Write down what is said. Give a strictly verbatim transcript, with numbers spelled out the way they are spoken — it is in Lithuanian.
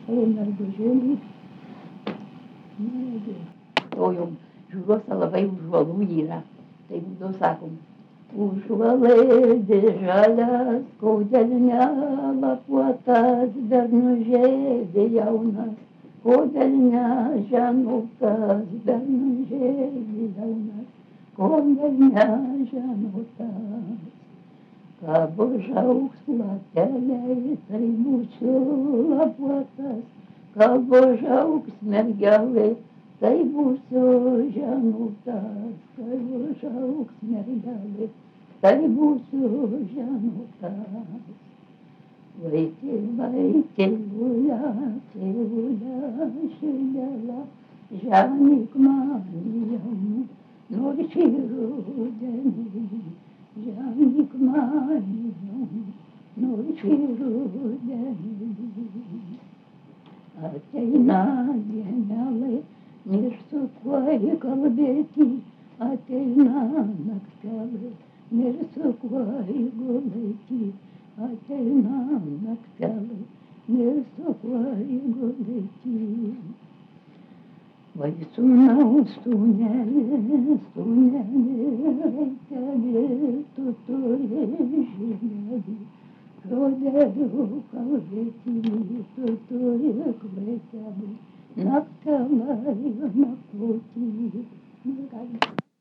mergužėlį, o jau žiūriuosi labai užvalų yra. Tai būdavo sakom, užvalai žalias, kodėl nelapuotas, bernužėlė jaunas, kodėl neženotas, bernužėlė jaunas, kodėl neženotas. Kabo žauks plateliai, tai būsiu lapuotas, kabo žauks mergelė, tai būsiu ženotas, kabo žauks mergelė, tai būsiu ženotas. Vaikai, vaikai, gulia, gulia, širdėla, žemyk man jau, nors šį rudenį. Žemyk man jau, nors šį rudenį. Ateina dienelė, nėr su kuo kalbėti, ateina naktelė, nėr su kuo gulėti, ateina naktelė, nėr su kuo gulėti. Vai sūnaus sūneli, sūneli, vaikeli, tu turi žinelį, žodeliu kalbėti, tu turi vaikeli, naktelę nakvoti.